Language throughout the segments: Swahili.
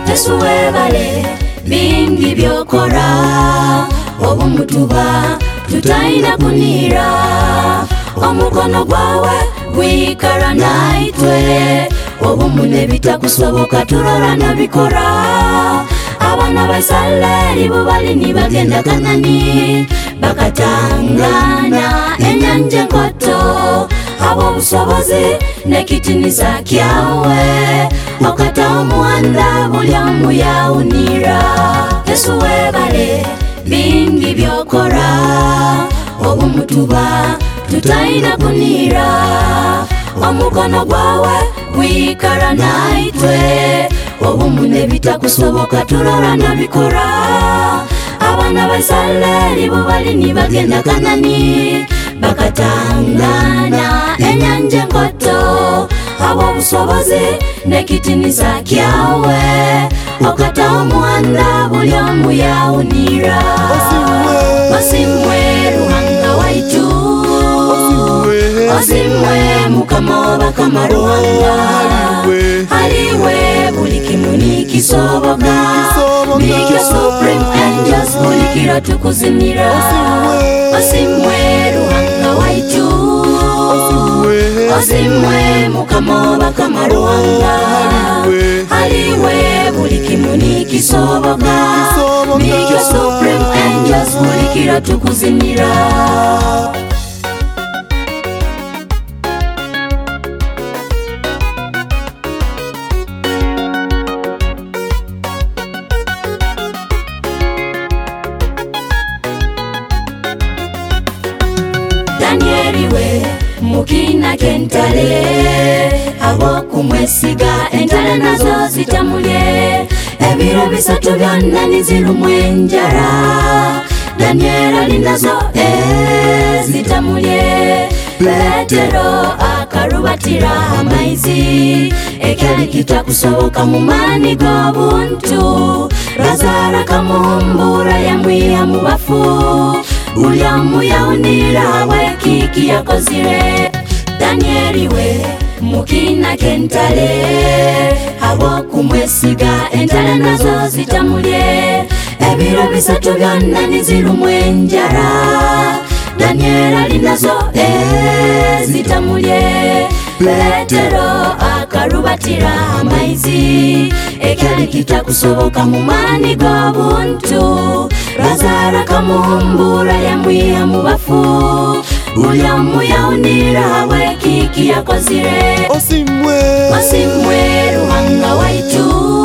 Yesu webale bingi byokora obumutuba tutaina kunira omukono gwawe gwikara naitwe obumune bitakusoboka turora nabikora abana baisaleri bo bali nibagenda Kanani bakatangana enyanja nkoto abo busobozi nekitiniza kyawe okata omuwanda bulyamu yaunira Yesu webale bingi byokora obumutuba tutaina kunira omukono gwawe gwikara naitwe obumune bitakusoboka turora nabikora abana baisaleri bo bali nibagenda Kanani bakatangana enyanja nkoto abo busobozi nekitiniza kyawe okata omuwanda bulyamu yaunira osimwe ruhanga waitu osimwe mukama bakama ruhanga haliwe buli kimu nikisoboka Mika Supreme Angels bulikira tukuzinira osimwe ruhanga waitu osimwe mukama bakama ruhanga haliwe buli kimu nikisoboka Mika Supreme Angels bulikira tukuzinira Danieliwe mukina kentale abo kumwesiga entale nazo zitamulye ebiro bisatu byonna nizirumwenjara Daniela linazo zitamulye Petero akarubatira amaizi ekali kitakusoboka mumani g'obuntu Lazaro kamumbura yamwiya mu bafu bulyamu yaunira wekiki yakozire Danieliwe mukina kentale abo kumwesiga entale nazo zitamulye ebiro bisatu byonna nizirumwenjara Daniela linazo zitamulye Petero akarubatira amaizi ekali kitakusoboka mumani g'obuntu Lazaro kamumbura yamwiya mu bafu bulyamu yaunira wekiki yakozire osimwe ruhanga waitu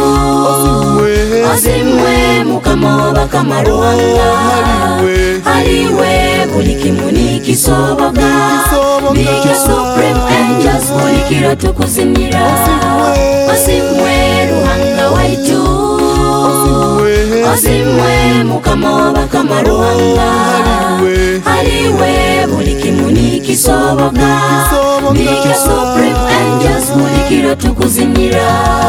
osimwe mukama bakama ruhanga haliwe buli kimu nikisoboka Mika Supreme Angels bulikira tukuzinira osimwe ruhanga waitu osimwe mukama bakama ruhanga haliwe buli kimu nikisoboka Mika Supreme Angels bulikira tukuzinira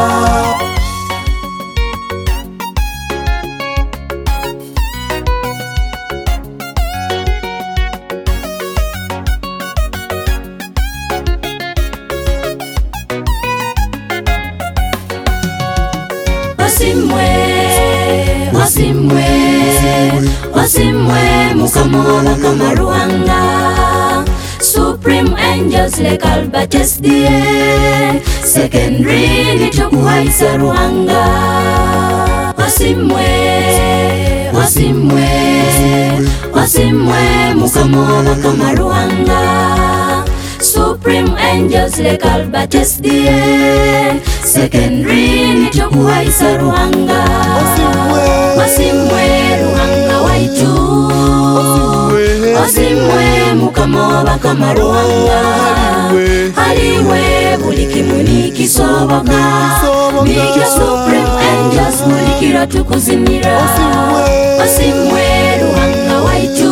osimwe mukama bakama ruhanga Supreme Angels legal bates die secondary nitukuhaisa ruhanga osimwe mukama bakama ruhanga Supreme Angels legal bates die secondary nitukuhaisa ruhanga osimwe ruhanga waitu osimwe mukama bakama ruhanga haliwe buli kimu nikisoboka Mika Supreme Angels bulikira tukuzinira osimwe ruhanga waitu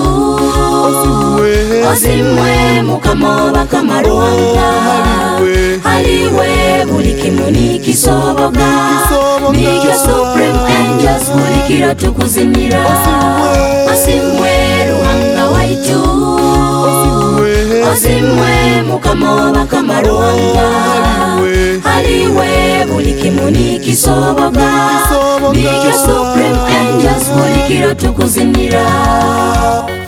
osimwe mukama bakama ruhanga haliwe buli kimu nikisoboka Mika Supreme Angels bulikira tukuzinira osimwe ruhanga waitu osimwe mukama bakama ruhanga haliwe buli kimu nikisoboka nikyo Supreme Angels buli kiro tukuzinira